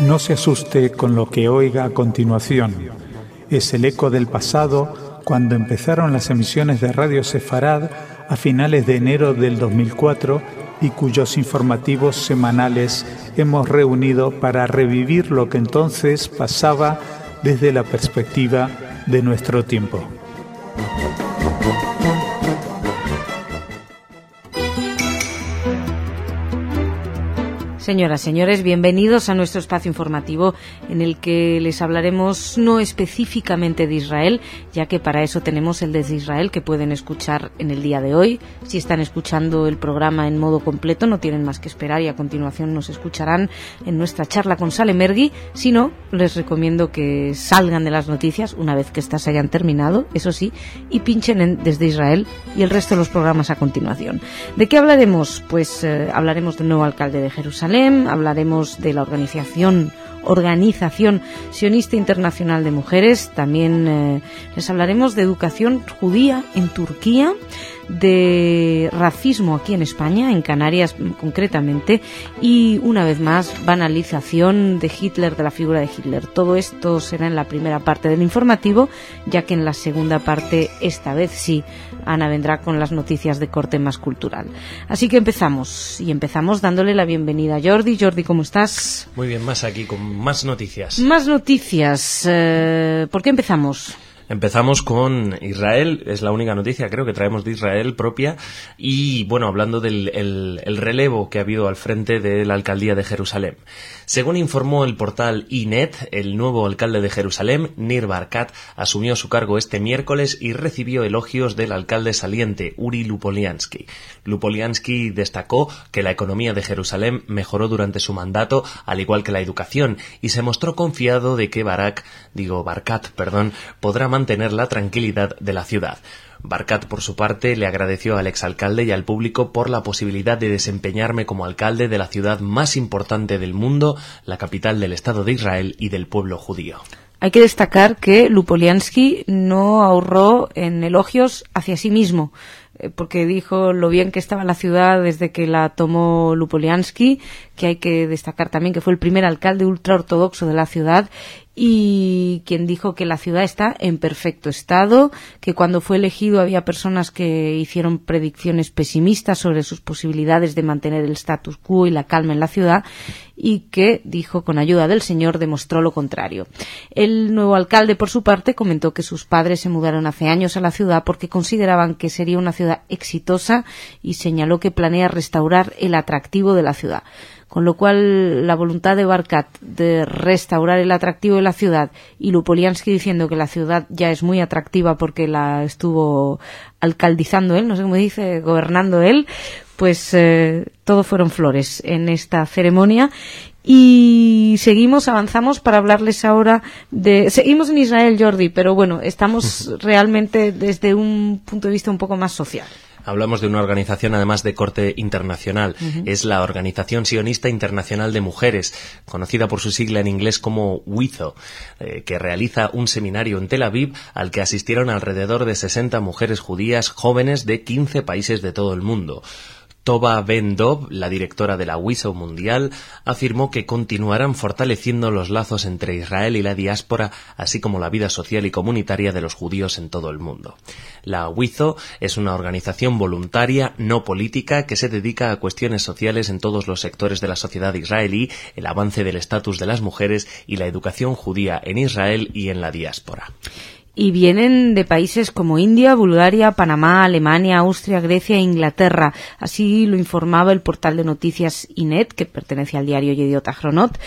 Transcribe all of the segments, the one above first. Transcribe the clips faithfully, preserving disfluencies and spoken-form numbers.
No se asuste con lo que oiga a continuación. Es el eco del pasado cuando empezaron las emisiones de Radio Sefarad a finales de enero del dos mil cuatro y cuyos informativos semanales hemos reunido para revivir lo que entonces pasaba desde la perspectiva de nuestro tiempo. Señoras, señores, bienvenidos a nuestro espacio informativo en el que les hablaremos no específicamente de Israel, ya que para eso tenemos el Desde Israel que pueden escuchar en el día de hoy. Si están escuchando el programa en modo completo, no tienen más que esperar y a continuación nos escucharán en nuestra charla con Sale Mergui. Si no, les recomiendo que salgan de las noticias una vez que estas hayan terminado, eso sí, y pinchen en Desde Israel y el resto de los programas a continuación. ¿De qué hablaremos? Pues eh, hablaremos del nuevo alcalde de Jerusalén. Hablaremos de la organización Organización Sionista Internacional de Mujeres. También eh, les hablaremos de educación judía en Turquía, de racismo aquí en España, en Canarias concretamente, y una vez más banalización de Hitler, de la figura de Hitler. Todo esto será en la primera parte del informativo, ya que en la segunda parte, esta vez sí, Ana vendrá con las noticias de corte más cultural. Así que empezamos, y empezamos dándole la bienvenida a Jordi. Jordi, ¿cómo estás? Muy bien, más aquí con más noticias. Más noticias. Eh, ¿Por qué empezamos? Empezamos con Israel, es la única noticia creo que traemos de Israel propia y bueno, hablando del el, el relevo que ha habido al frente de la alcaldía de Jerusalén. Según informó el portal Ynet, el nuevo alcalde de Jerusalén, Nir Barkat, asumió su cargo este miércoles y recibió elogios del alcalde saliente, Uri Lupoliansky. Lupoliansky destacó que la economía de Jerusalén mejoró durante su mandato, al igual que la educación, y se mostró confiado de que Barak, digo Barkat, perdón, podrá mantener la tranquilidad de la ciudad. Barkat, por su parte, le agradeció al exalcalde y al público por la posibilidad de desempeñarme como alcalde de la ciudad más importante del mundo, la capital del Estado de Israel y del pueblo judío. Hay que destacar que Lupoliansky no ahorró en elogios hacia sí mismo, porque dijo lo bien que estaba la ciudad desde que la tomó Lupoliansky, que hay que destacar también que fue el primer alcalde ultraortodoxo de la ciudad y quien dijo que la ciudad está en perfecto estado, que cuando fue elegido había personas que hicieron predicciones pesimistas sobre sus posibilidades de mantener el status quo y la calma en la ciudad y que, dijo, con ayuda del Señor demostró lo contrario. El nuevo alcalde, por su parte, comentó que sus padres se mudaron hace años a la ciudad porque consideraban que sería una ciudad exitosa y señaló que planea restaurar el atractivo de la ciudad. Con lo cual, la voluntad de Barkat de restaurar el atractivo de la ciudad y Lupoliansky diciendo que la ciudad ya es muy atractiva porque la estuvo alcaldizando él, no sé cómo dice, gobernando él, pues eh, todo fueron flores en esta ceremonia. Y seguimos, avanzamos para hablarles ahora de... Seguimos en Israel, Jordi, pero bueno, estamos realmente desde un punto de vista un poco más social. Hablamos de una organización además de corte internacional. Uh-huh. Es la Organización Sionista Internacional de Mujeres, conocida por su sigla en inglés como W I Z O, eh, que realiza un seminario en Tel Aviv al que asistieron alrededor de sesenta mujeres judías jóvenes de quince países de todo el mundo. Tova Ben Dov, la directora de la W I Z O Mundial, afirmó que continuarán fortaleciendo los lazos entre Israel y la diáspora, así como la vida social y comunitaria de los judíos en todo el mundo. La W I Z O es una organización voluntaria, no política, que se dedica a cuestiones sociales en todos los sectores de la sociedad israelí, el avance del estatus de las mujeres y la educación judía en Israel y en la diáspora. Y vienen de países como India, Bulgaria, Panamá, Alemania, Austria, Grecia e Inglaterra. Así lo informaba el portal de noticias Ynet, que pertenece al diario Yediot Ahronot.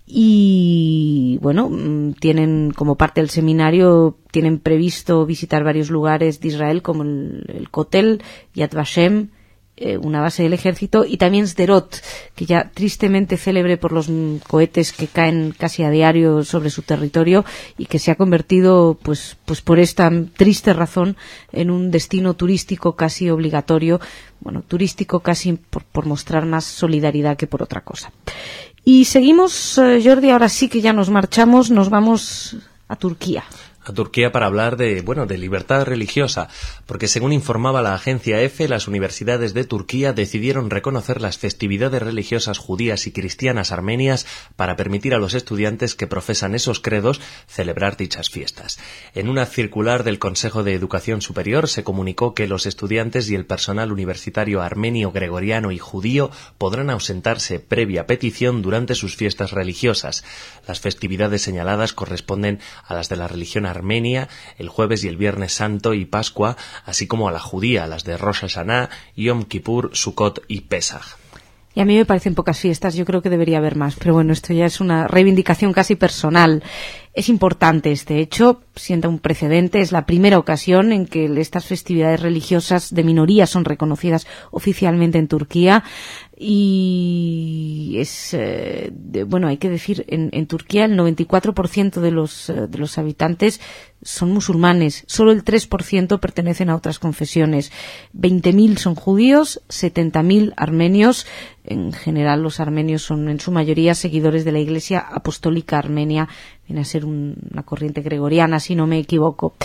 Y bueno, tienen como parte del seminario, tienen previsto visitar varios lugares de Israel como el, el Kotel, Yad Vashem, eh, una base del ejército, y también Sderot, que ya tristemente célebre por los cohetes que caen casi a diario sobre su territorio y que se ha convertido, pues, pues por esta triste razón, en un destino turístico casi obligatorio, bueno, turístico casi por, por mostrar más solidaridad que por otra cosa. Y seguimos, eh, Jordi, ahora sí que ya nos marchamos, nos vamos a Turquía. a Turquía para hablar de, bueno, de libertad religiosa, porque según informaba la agencia EFE, las universidades de Turquía decidieron reconocer las festividades religiosas judías y cristianas armenias para permitir a los estudiantes que profesan esos credos celebrar dichas fiestas. En una circular del Consejo de Educación Superior se comunicó que los estudiantes y el personal universitario armenio, gregoriano y judío podrán ausentarse previa petición durante sus fiestas religiosas. Las festividades señaladas corresponden a las de la religión armenia, el jueves y el viernes santo y Pascua, así como a la judía, las de Rosh Hashanah, Yom Kippur, Sukkot y Pesach. Y a mí me parecen pocas fiestas, yo creo que debería haber más, pero bueno, esto ya es una reivindicación casi personal. Es importante este hecho, sienta un precedente, es la primera ocasión en que estas festividades religiosas de minoría son reconocidas oficialmente en Turquía. Y es, eh, de, bueno, hay que decir, en, en Turquía el noventa y cuatro por ciento de los, eh, de los habitantes son musulmanes, solo el tres por ciento pertenecen a otras confesiones, veinte mil son judíos, setenta mil armenios. En general los armenios son en su mayoría seguidores de la Iglesia Apostólica Armenia, viene a ser un, una corriente gregoriana, si no me equivoco.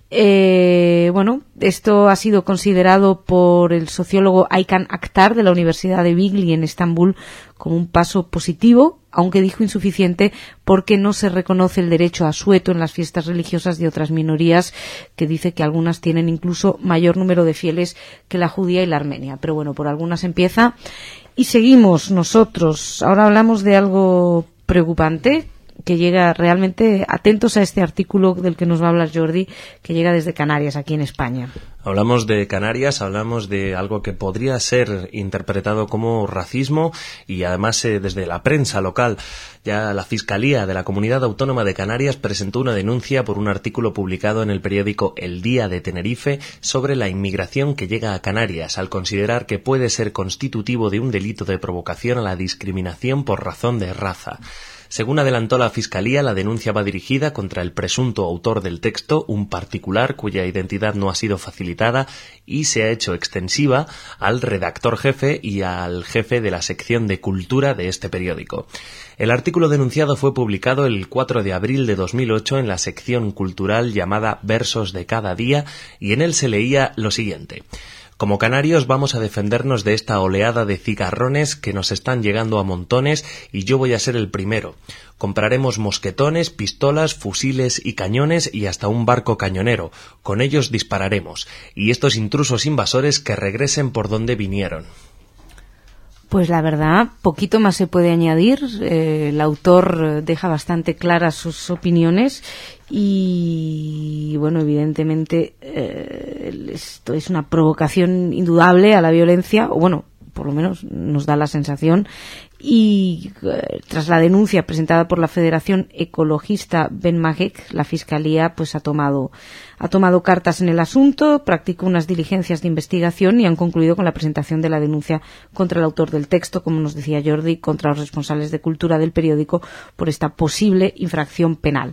Eh, bueno, esto ha sido considerado por el sociólogo Aykan Akhtar de la Universidad de Bigli en Estambul como un paso positivo, aunque dijo insuficiente porque no se reconoce el derecho asueto en las fiestas religiosas de otras minorías, que dice que algunas tienen incluso mayor número de fieles que la judía y la armenia. Pero bueno, por algunas empieza. Y seguimos nosotros. Ahora hablamos de algo preocupante que llega realmente, atentos a este artículo del que nos va a hablar Jordi, que llega desde Canarias, aquí en España. Hablamos de Canarias, hablamos de algo que podría ser interpretado como racismo y además eh, desde la prensa local. Ya la Fiscalía de la Comunidad Autónoma de Canarias presentó una denuncia por un artículo publicado en el periódico El Día de Tenerife sobre la inmigración que llega a Canarias, al considerar que puede ser constitutivo de un delito de provocación a la discriminación por razón de raza. Según adelantó la Fiscalía, la denuncia va dirigida contra el presunto autor del texto, un particular cuya identidad no ha sido facilitada, y se ha hecho extensiva al redactor jefe y al jefe de la sección de cultura de este periódico. El artículo denunciado fue publicado el cuatro de abril de dos mil ocho en la sección cultural llamada Versos de cada día, y en él se leía lo siguiente: como canarios vamos a defendernos de esta oleada de cigarrones que nos están llegando a montones y yo voy a ser el primero. Compraremos mosquetones, pistolas, fusiles y cañones y hasta un barco cañonero. Con ellos dispararemos. Y estos intrusos invasores que regresen por donde vinieron. Pues la verdad, poquito más se puede añadir. Eh, el autor deja bastante claras sus opiniones y, bueno, evidentemente eh, esto es una provocación indudable a la violencia, o bueno, por lo menos nos da la sensación. Y eh, tras la denuncia presentada por la Federación Ecologista Ben Majek, la Fiscalía pues ha tomado ha tomado cartas en el asunto, practicó unas diligencias de investigación y han concluido con la presentación de la denuncia contra el autor del texto, como nos decía Jordi, contra los responsables de cultura del periódico por esta posible infracción penal.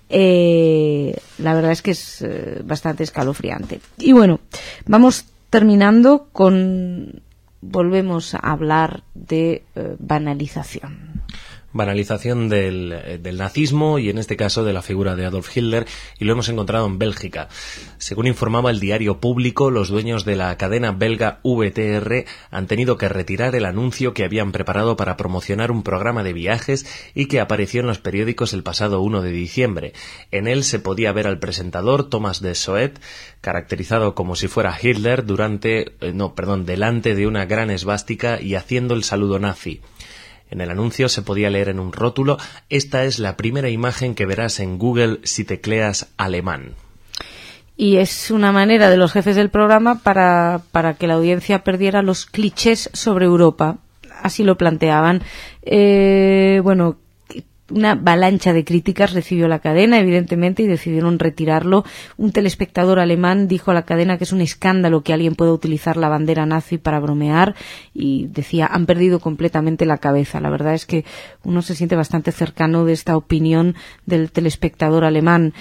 Eh, la verdad es que es eh, bastante escalofriante. Y bueno, vamos terminando con... Volvemos a hablar de eh, banalización. Banalización del, del nazismo y en este caso de la figura de Adolf Hitler, y lo hemos encontrado en Bélgica. Según informaba el diario Público, los dueños de la cadena belga V T R han tenido que retirar el anuncio que habían preparado para promocionar un programa de viajes y que apareció en los periódicos el pasado uno de diciembre. En él se podía ver al presentador Thomas de Soet, caracterizado como si fuera Hitler durante, eh, no, perdón, delante de una gran esvástica y haciendo el saludo nazi. En el anuncio se podía leer en un rótulo: esta es la primera imagen que verás en Google si tecleas alemán. Y es una manera de los jefes del programa para, para que la audiencia perdiera los clichés sobre Europa. Así lo planteaban. Eh, bueno, una avalancha de críticas recibió la cadena, evidentemente, y decidieron retirarlo. Un telespectador alemán dijo a la cadena que es un escándalo que alguien pueda utilizar la bandera nazi para bromear, y decía, han perdido completamente la cabeza. La verdad es que uno se siente bastante cercano de esta opinión del telespectador alemán.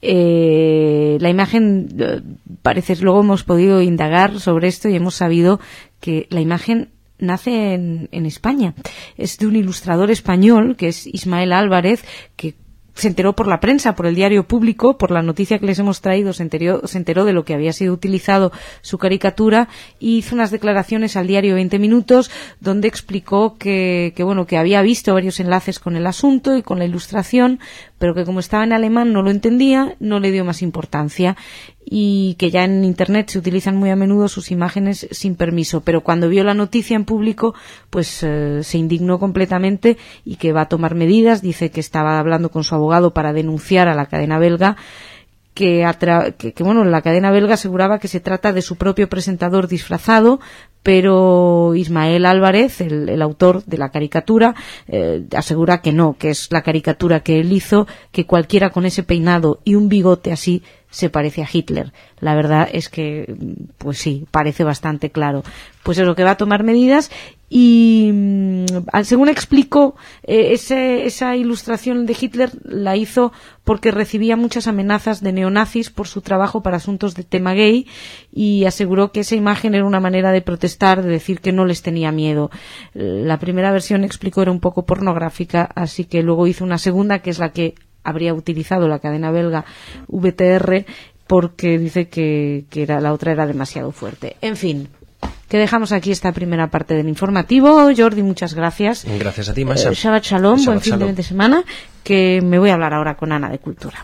Eh, la imagen, eh, parece, luego hemos podido indagar sobre esto y hemos sabido que la imagen nace en, en España. Es de un ilustrador español que es Ismael Álvarez, que se enteró por la prensa, por el diario Público, por la noticia que les hemos traído, se enteró, se enteró de lo que había sido utilizado su caricatura y hizo unas declaraciones al diario veinte minutos donde explicó que, que bueno, que había visto varios enlaces con el asunto y con la ilustración, pero que como estaba en alemán no lo entendía, no le dio más importancia, y que ya en Internet se utilizan muy a menudo sus imágenes sin permiso, pero cuando vio la noticia en Público pues eh, se indignó completamente y que va a tomar medidas. Dice que estaba hablando con su abogado para denunciar a la cadena belga, que, atra- que, que bueno, la cadena belga aseguraba que se trata de su propio presentador disfrazado, pero Ismael Álvarez, el, el autor de la caricatura, eh, asegura que no, que es la caricatura que él hizo, que cualquiera con ese peinado y un bigote así se parece a Hitler. La verdad es que, pues sí, parece bastante claro. Pues es lo que va a tomar medidas y, según explicó, eh, ese, esa ilustración de Hitler la hizo porque recibía muchas amenazas de neonazis por su trabajo para asuntos de tema gay, y aseguró que esa imagen era una manera de protestar, de decir que no les tenía miedo. La primera versión, explicó, era un poco pornográfica, así que luego hizo una segunda, que es la que habría utilizado la cadena belga V T R, porque dice que, que era, la otra era demasiado fuerte. En fin, que dejamos aquí esta primera parte del informativo. Jordi, muchas gracias. Gracias a ti, Masha. Eh, Shabbat Shalom, Shabbat buen fin Shalom. de semana, que me voy a hablar ahora con Ana de Cultura.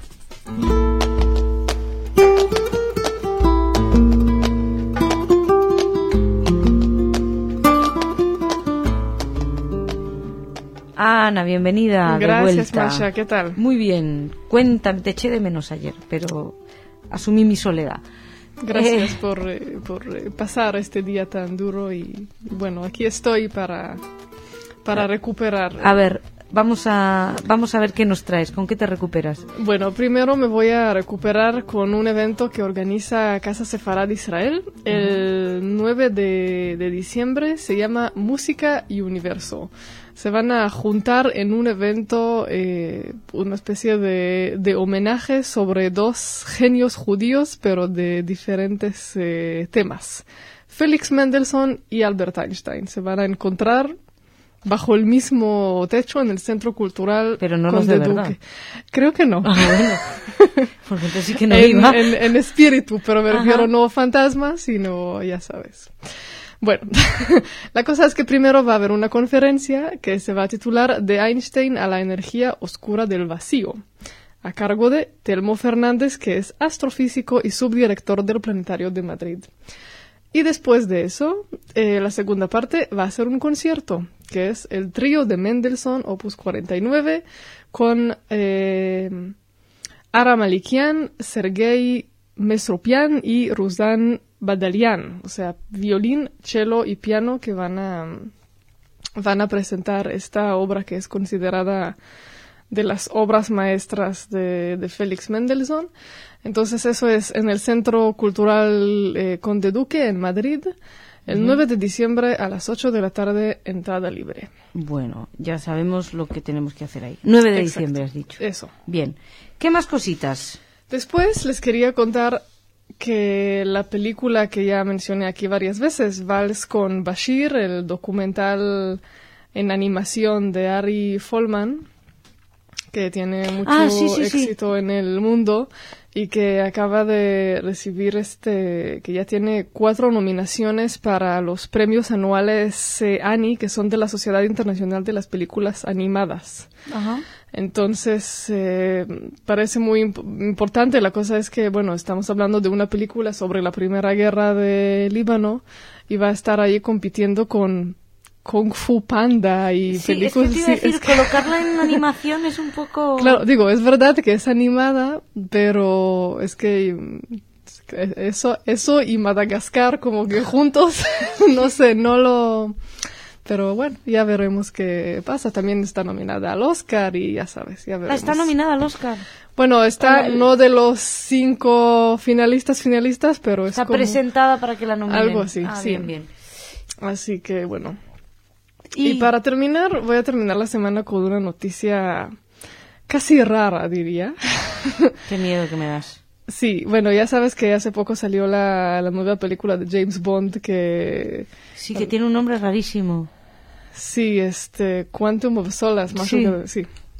Ana, bienvenida. Gracias, de vuelta. Masha, ¿qué tal? Muy bien. Cuéntame, te eché de menos ayer, pero asumí mi soledad. Gracias Eh, por, eh, por eh, pasar este día tan duro y, bueno, aquí estoy para, para recuperar. A ver, vamos a, vamos a ver qué nos traes, con qué te recuperas. Bueno, primero me voy a recuperar con un evento que organiza Casa Sefarad Israel el nueve de, de diciembre. Se llama Música y Universo. Se van a juntar en un evento, eh, una especie de, de homenaje sobre dos genios judíos, pero de diferentes eh, temas. Félix Mendelssohn y Albert Einstein se van a encontrar bajo el mismo techo en el Centro Cultural Pero no los Conde de verdad. Duque. Creo que no. Ah, bueno. Porque entonces sí que no en, iba. en, en espíritu, pero me Ajá. refiero no fantasma, sino, ya sabes. Bueno, la cosa es que primero va a haber una conferencia que se va a titular De Einstein a la energía oscura del vacío, a cargo de Telmo Fernández, que es astrofísico y subdirector del Planetario de Madrid. Y después de eso, eh, la segunda parte va a ser un concierto, que es el trío de Mendelssohn, opus cuarenta y nueve, con eh, Ara Malikian, Sergei Mesropian y Ruslan Badalian, o sea, violín, cello y piano, que van a, van a presentar esta obra que es considerada de las obras maestras de, de Félix Mendelssohn. Entonces eso es en el Centro Cultural eh, Conde Duque, en Madrid, el uh-huh. nueve de diciembre a las ocho de la tarde, entrada libre. Bueno, ya sabemos lo que tenemos que hacer ahí. nueve de Exacto. diciembre has dicho. Eso. Bien. ¿Qué más cositas? Después les quería contar que la película que ya mencioné aquí varias veces, Vals con Bashir, el documental en animación de Ari Folman, que tiene mucho ah, sí, sí, éxito sí. en el mundo y que acaba de recibir este, que ya tiene cuatro nominaciones para los premios anuales eh, Annie, que son de la Sociedad Internacional de las Películas Animadas. Ajá. Entonces, eh, parece muy imp- importante. La cosa es que, bueno, estamos hablando de una película sobre la Primera Guerra de Líbano y va a estar ahí compitiendo con Kung Fu Panda y sí, películas es que te iba a así. decir, Es que- colocarla en animación es un poco... Claro, digo, es verdad que es animada, pero es que mm, eso, eso y Madagascar como que juntos, no sé, no lo... Pero bueno, ya veremos qué pasa. También está nominada al Oscar y ya sabes, ya veremos. Ah, está nominada al Oscar. Bueno, está Hola, el- no de los cinco finalistas finalistas, pero Está es como... presentada para que la nominen. Algo así, ah, sí. bien, bien. Así que bueno. Y, Y para terminar, voy a terminar la semana con una noticia casi rara, diría. Qué miedo que me das. Sí, bueno, ya sabes que hace poco salió la, la nueva película de James Bond que... Sí, que tiene un nombre rarísimo. Sí, este, Quantum of Solace, más Sí. o menos, sí.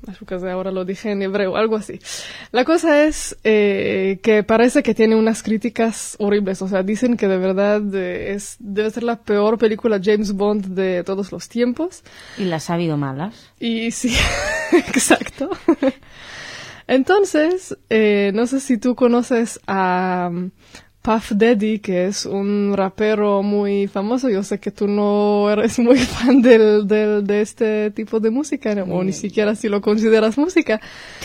Ashukazé, ahora lo dije en hebreo, algo así. La cosa es eh, que parece que tiene unas críticas horribles, o sea, dicen que de verdad eh, es debe ser la peor película James Bond de todos los tiempos. Y las ha habido malas. Y sí, exacto. Entonces, eh, no sé si tú conoces a um, Puff Daddy, que es un rapero muy famoso. Yo sé que tú no eres muy fan del, del, de este tipo de música, ¿no? O ni siquiera si lo consideras música.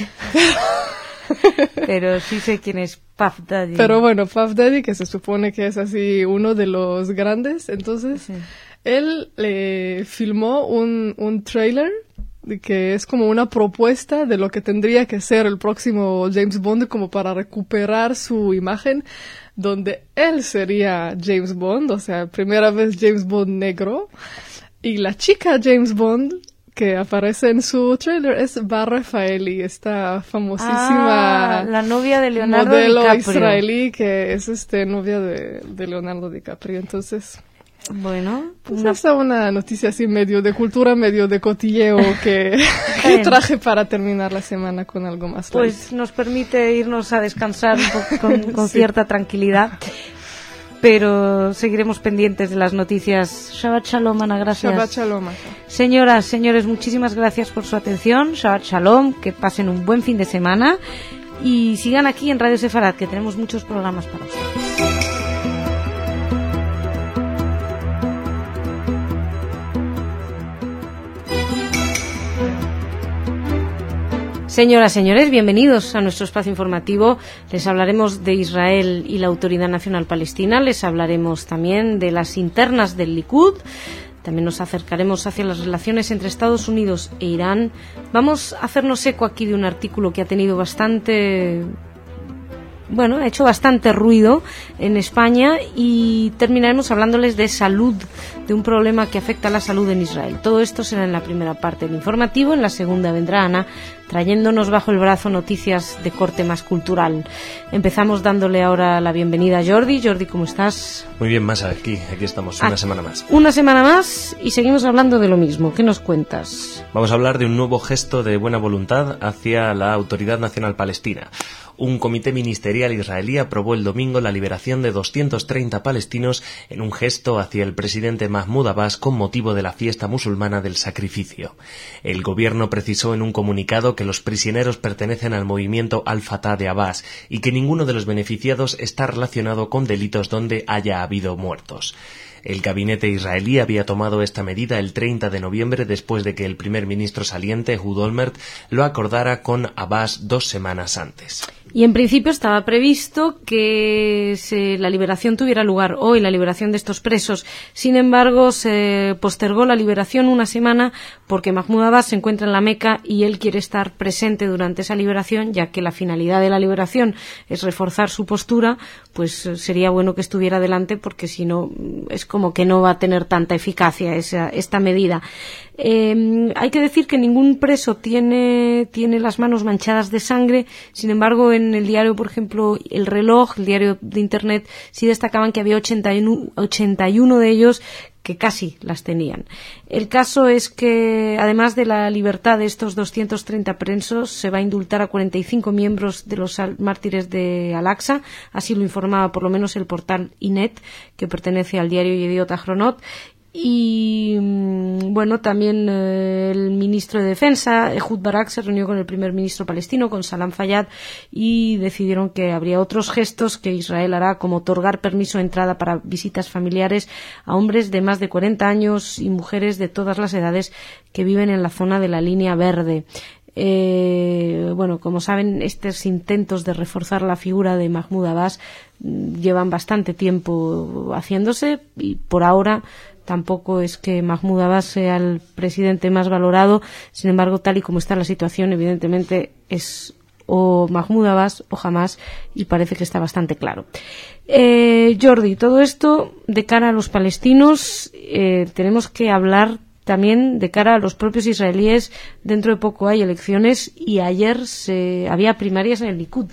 Pero sí sé quién es Puff Daddy. Pero bueno, Puff Daddy, que se supone que es así uno de los grandes, entonces sí. Él le filmó un, un trailer que es como una propuesta de lo que tendría que ser el próximo James Bond, como para recuperar su imagen, donde él sería James Bond, o sea, primera vez James Bond negro, y la chica James Bond que aparece en su trailer es Barra Faeli, esta famosísima ah, la novia de Leonardo modelo DiCaprio. israelí que es este novia de, de Leonardo DiCaprio. Entonces, bueno, pues una... esa es una noticia así medio de cultura, medio de cotilleo que, que traje para terminar la semana con algo más light. Pues nos permite irnos a descansar un poco con, con sí. cierta tranquilidad. Pero seguiremos pendientes de las noticias. Shabbat Shalom, Ana, gracias. Shabbat Shalom. Señoras, señores, muchísimas gracias por su atención. Shabbat Shalom, que pasen un buen fin de semana y sigan aquí en Radio Sefarad, que tenemos muchos programas para ustedes. Señoras, señores, bienvenidos a nuestro espacio informativo. Les hablaremos de Israel y la Autoridad Nacional Palestina. Les hablaremos también de las internas del Likud. También nos acercaremos hacia las relaciones entre Estados Unidos e Irán. Vamos a hacernos eco aquí de un artículo que ha tenido bastante... Bueno, ha hecho bastante ruido en España y terminaremos hablándoles de salud, de un problema que afecta a la salud en Israel. Todo esto será en la primera parte del informativo. En la segunda vendrá Ana, trayéndonos bajo el brazo noticias de corte más cultural. Empezamos dándole ahora la bienvenida a Jordi. Jordi, ¿cómo estás? Muy bien, Masa, aquí, aquí estamos, una ah, semana más. Una semana más y seguimos hablando de lo mismo. ¿Qué nos cuentas? Vamos a hablar de un nuevo gesto de buena voluntad hacia la Autoridad Nacional Palestina. Un comité ministerial israelí aprobó el domingo la liberación de doscientos treinta palestinos en un gesto hacia el presidente Mahmoud Abbas con motivo de la fiesta musulmana del sacrificio. El gobierno precisó en un comunicado que los prisioneros pertenecen al movimiento Al-Fatah de Abbas y que ninguno de los beneficiados está relacionado con delitos donde haya habido muertos. El gabinete israelí había tomado esta medida el treinta de noviembre después de que el primer ministro saliente, Ehud Olmert, lo acordara con Abbas dos semanas antes. Y en principio estaba previsto que se, la liberación tuviera lugar hoy, la liberación de estos presos. Sin embargo, se postergó la liberación una semana porque Mahmoud Abbas se encuentra en la Meca y él quiere estar presente durante esa liberación, ya que la finalidad de la liberación es reforzar su postura, pues sería bueno que estuviera delante porque si no es como que no va a tener tanta eficacia esa, esta medida. Eh, hay que decir que ningún preso tiene, tiene las manos manchadas de sangre. Sin embargo, en el diario, por ejemplo, El Reloj, el diario de Internet, sí destacaban que había ochenta y uno de ellos que casi las tenían. El caso es que, además de la libertad de estos doscientos treinta presos, se va a indultar a cuarenta y cinco miembros de los mártires de Al-Aqsa. Así lo informaba por lo menos el portal Inet, que pertenece al diario Yediot Ahronot. Y bueno, también eh, el ministro de Defensa, Ehud Barak, se reunió con el primer ministro palestino, con Salam Fayyad, y decidieron que habría otros gestos que Israel hará, como otorgar permiso de entrada para visitas familiares a hombres de más de cuarenta años y mujeres de todas las edades que viven en la zona de la línea verde. Eh, bueno, como saben, estos intentos de reforzar la figura de Mahmoud Abbas llevan bastante tiempo haciéndose y por ahora tampoco es que Mahmoud Abbas sea el presidente más valorado. Sin embargo, tal y como está la situación, evidentemente es o Mahmoud Abbas o Hamas, y parece que está bastante claro. Eh, Jordi, todo esto de cara a los palestinos, eh, tenemos que hablar también de cara a los propios israelíes. Dentro de poco hay elecciones y ayer se, había primarias en el Likud.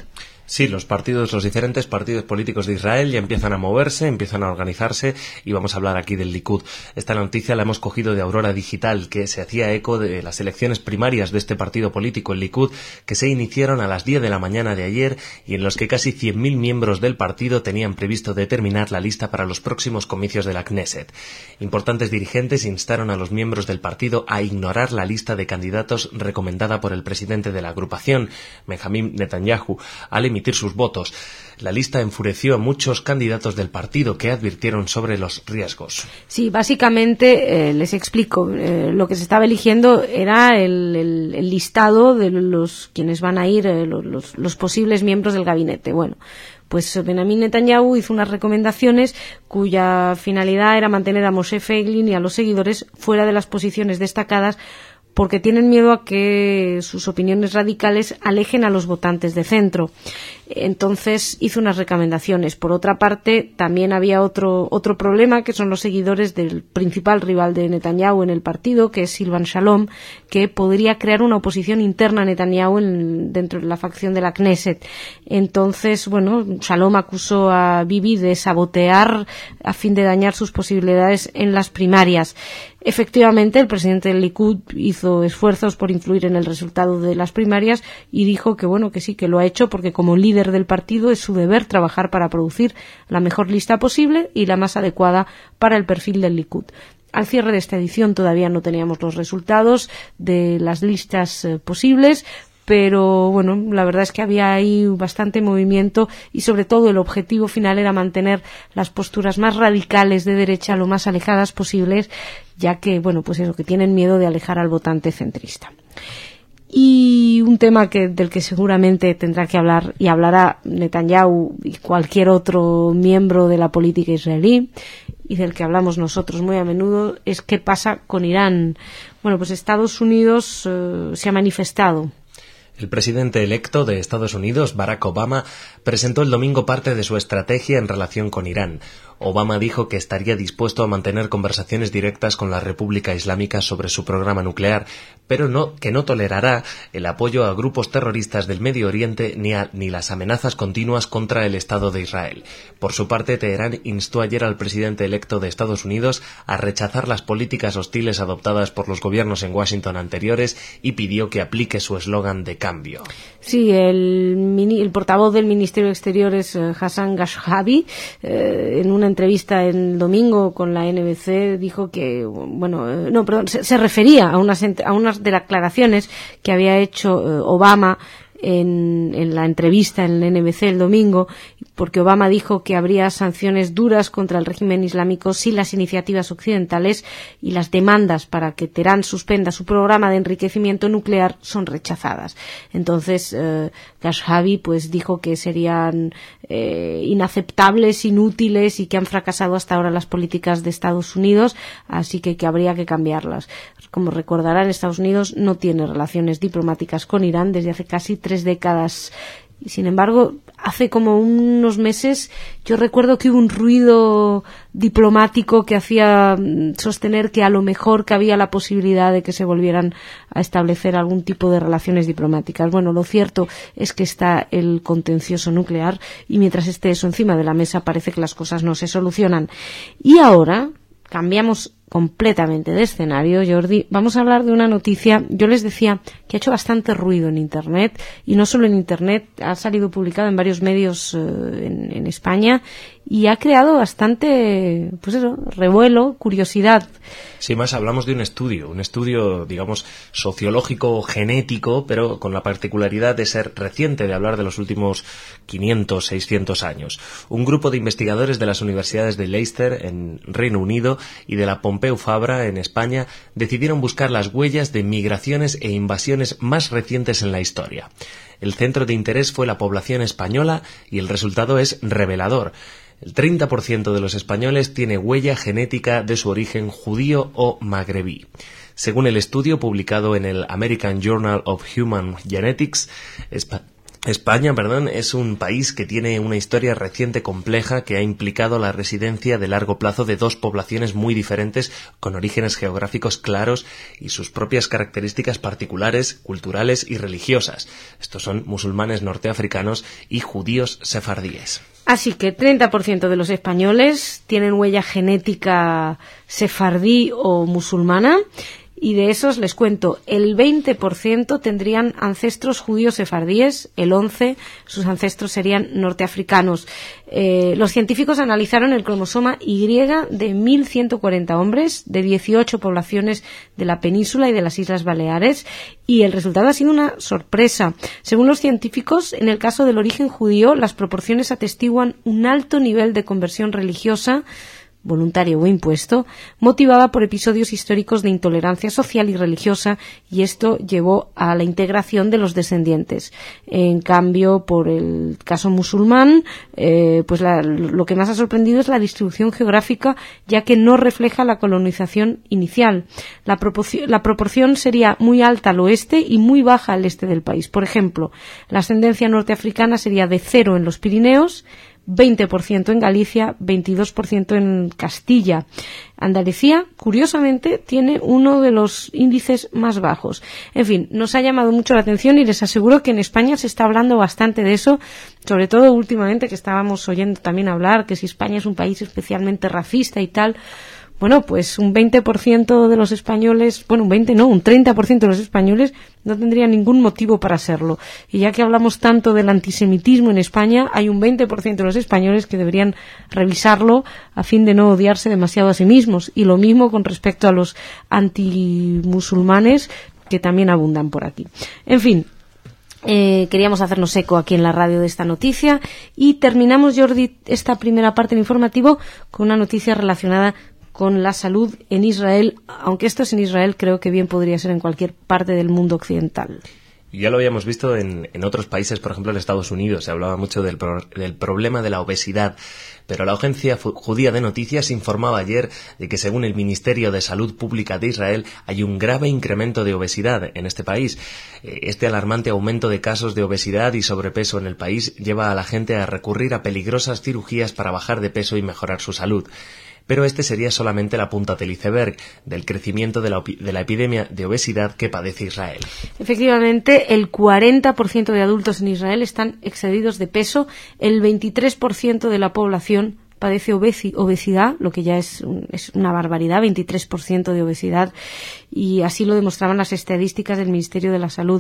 Sí, los partidos, los diferentes partidos políticos de Israel ya empiezan a moverse, empiezan a organizarse y vamos a hablar aquí del Likud. Esta noticia la hemos cogido de Aurora Digital, que se hacía eco de las elecciones primarias de este partido político, el Likud, que se iniciaron a las diez de la mañana de ayer y en los que casi cien mil miembros del partido tenían previsto determinar la lista para los próximos comicios de la Knesset. Importantes dirigentes instaron a los miembros del partido a ignorar la lista de candidatos recomendada por el presidente de la agrupación, Benjamin Netanyahu, al emitir sus votos. La lista enfureció a muchos candidatos del partido que advirtieron sobre los riesgos. Sí, básicamente, eh, les explico, eh, lo que se estaba eligiendo era el, el, el listado de los quienes van a ir, eh, los, los posibles miembros del gabinete. Bueno, pues Benjamin Netanyahu hizo unas recomendaciones cuya finalidad era mantener a Moshe Feiglin y a los seguidores fuera de las posiciones destacadas porque tienen miedo a que sus opiniones radicales alejen a los votantes de centro. Entonces hizo unas recomendaciones. Por otra parte, también había otro otro problema, que son los seguidores del principal rival de Netanyahu en el partido, que es Silvan Shalom, que podría crear una oposición interna a Netanyahu en, dentro de la facción de la Knesset. Entonces, bueno, Shalom acusó a Bibi de sabotear a fin de dañar sus posibilidades en las primarias. Efectivamente, el presidente del Likud hizo esfuerzos por influir en el resultado de las primarias y dijo que bueno, que sí, que lo ha hecho porque como líder del partido es su deber trabajar para producir la mejor lista posible y la más adecuada para el perfil del Likud. Al cierre de esta edición todavía no teníamos los resultados de las listas eh, posibles, pero bueno, la verdad es que había ahí bastante movimiento y sobre todo el objetivo final era mantener las posturas más radicales de derecha lo más alejadas posibles, ya que, bueno, pues eso, que tienen miedo de alejar al votante centrista. Y un tema que, del que seguramente tendrá que hablar y hablará Netanyahu y cualquier otro miembro de la política israelí y del que hablamos nosotros muy a menudo es qué pasa con Irán. Bueno, pues Estados Unidos eh, se ha manifestado. El presidente electo de Estados Unidos, Barack Obama, presentó el domingo parte de su estrategia en relación con Irán. Obama dijo que estaría dispuesto a mantener conversaciones directas con la República Islámica sobre su programa nuclear, pero no, que no tolerará el apoyo a grupos terroristas del Medio Oriente ni, a, ni las amenazas continuas contra el Estado de Israel. Por su parte, Teherán instó ayer al presidente electo de Estados Unidos a rechazar las políticas hostiles adoptadas por los gobiernos en Washington anteriores y pidió que aplique su eslogan de cambio. Sí, el, mini, el portavoz del Ministerio de Exteriores, eh, Hassan Ghashhabi, eh, en una entrevista el domingo con la N B C dijo que, bueno, eh, no, perdón, se, se refería a unas, a unas de las declaraciones que había hecho eh, Obama en, en la entrevista en la N B C el domingo, porque Obama dijo que habría sanciones duras contra el régimen islámico si las iniciativas occidentales y las demandas para que Teherán suspenda su programa de enriquecimiento nuclear son rechazadas. Entonces, eh, Ghashhabi pues dijo que serían eh, inaceptables, inútiles y que han fracasado hasta ahora las políticas de Estados Unidos, así que que habría que cambiarlas. Como recordarán, Estados Unidos no tiene relaciones diplomáticas con Irán desde hace casi tres décadas. Y sin embargo, hace como unos meses yo recuerdo que hubo un ruido diplomático que hacía sostener que a lo mejor cabía la posibilidad de que se volvieran a establecer algún tipo de relaciones diplomáticas. Bueno, lo cierto es que está el contencioso nuclear y mientras esté eso encima de la mesa parece que las cosas no se solucionan. Y ahora cambiamos completamente de escenario, Jordi. Vamos a hablar de una noticia, yo les decía, que ha hecho bastante ruido en Internet, y no solo en Internet, ha salido publicado en varios medios eh, en, en España, y ha creado bastante, pues eso, revuelo, curiosidad. Sí, más hablamos de un estudio, un estudio, digamos, sociológico, genético, pero con la particularidad de ser reciente, de hablar de los últimos quinientos, seiscientos años. Un grupo de investigadores de las universidades de Leicester, en Reino Unido, y de la Pompeu Fabra, en España, decidieron buscar las huellas de migraciones e invasiones más recientes en la historia. El centro de interés fue la población española y el resultado es revelador. El treinta por ciento de los españoles tiene huella genética de su origen judío o magrebí. Según el estudio publicado en el American Journal of Human Genetics, España, perdón, es un país que tiene una historia reciente compleja que ha implicado la residencia de largo plazo de dos poblaciones muy diferentes con orígenes geográficos claros y sus propias características particulares, culturales y religiosas. Estos son musulmanes norteafricanos y judíos sefardíes. Así que treinta por ciento de los españoles tienen huella genética sefardí o musulmana. Y de esos les cuento, el veinte por ciento tendrían ancestros judíos sefardíes, el once por ciento sus ancestros serían norteafricanos. Eh, los científicos analizaron el cromosoma Y de mil ciento cuarenta hombres de dieciocho poblaciones de la península y de las Islas Baleares y el resultado ha sido una sorpresa. Según los científicos, en el caso del origen judío, las proporciones atestiguan un alto nivel de conversión religiosa, voluntario o impuesto, motivada por episodios históricos de intolerancia social y religiosa, y esto llevó a la integración de los descendientes. En cambio, por el caso musulmán, eh, pues la, lo que más ha sorprendido es la distribución geográfica, ya que no refleja la colonización inicial. La, proporción, la proporción sería muy alta al oeste y muy baja al este del país. Por ejemplo, la ascendencia norteafricana sería de cero en los Pirineos, veinte por ciento en Galicia, veintidós por ciento en Castilla. Andalucía, curiosamente, tiene uno de los índices más bajos. En fin, nos ha llamado mucho la atención y les aseguro que en España se está hablando bastante de eso, sobre todo últimamente que estábamos oyendo también hablar que si España es un país especialmente racista y tal. Bueno, pues un veinte por ciento de los españoles, bueno, un veinte no, un treinta por ciento de los españoles no tendría ningún motivo para serlo. Y ya que hablamos tanto del antisemitismo en España, hay un veinte por ciento de los españoles que deberían revisarlo a fin de no odiarse demasiado a sí mismos. Y lo mismo con respecto a los antimusulmanes, que también abundan por aquí. En fin. Eh, queríamos hacernos eco aquí en la radio de esta noticia y terminamos, Jordi, esta primera parte del informativo con una noticia relacionada con la salud en Israel, aunque esto es en Israel, creo que bien podría ser en cualquier parte del mundo occidental. Ya lo habíamos visto en, en otros países, por ejemplo en Estados Unidos, se hablaba mucho del, pro, del problema de la obesidad, pero la Agencia Judía de Noticias informaba ayer de que según el Ministerio de Salud Pública de Israel hay un grave incremento de obesidad en este país. Este alarmante aumento de casos de obesidad y sobrepeso en el país lleva a la gente a recurrir a peligrosas cirugías para bajar de peso y mejorar su salud. Pero este sería solamente la punta del iceberg del crecimiento de la, de la epidemia de obesidad que padece Israel. Efectivamente, el cuarenta por ciento de adultos en Israel están excedidos de peso, el veintitrés por ciento de la población padece obesi- obesidad, lo que ya es, un, es una barbaridad, veintitrés por ciento de obesidad, y así lo demostraban las estadísticas del Ministerio de la Salud.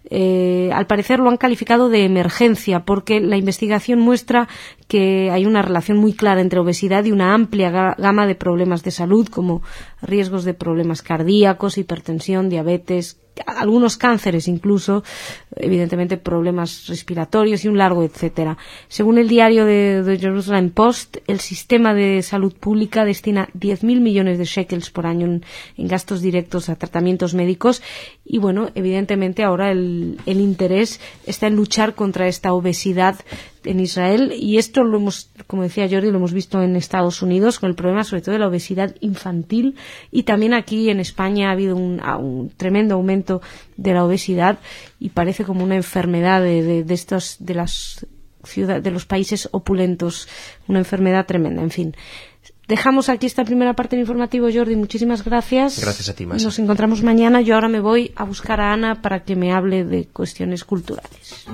Eh, al parecer lo han calificado de emergencia porque la investigación muestra que hay una relación muy clara entre obesidad y una amplia ga- gama de problemas de salud, como riesgos de problemas cardíacos, hipertensión, diabetes, algunos cánceres incluso, evidentemente problemas respiratorios y un largo etcétera. Según el diario de, de Jerusalem Post, el sistema de salud pública destina diez mil millones de shekels por año en, en gastos directos a tratamientos médicos y bueno, evidentemente ahora el, el interés está en luchar contra esta obesidad en Israel y esto lo hemos, como decía Jordi, lo hemos visto en Estados Unidos con el problema sobre todo de la obesidad infantil y también aquí en España ha habido un, un tremendo aumento de la obesidad y parece como una enfermedad de, de, de estos de las ciudades, de los países opulentos, una enfermedad tremenda, en fin. Dejamos aquí esta primera parte del informativo, Jordi. Muchísimas gracias. Gracias a ti, Masa. Nos encontramos mañana. Yo ahora me voy a buscar a Ana para que me hable de cuestiones culturales.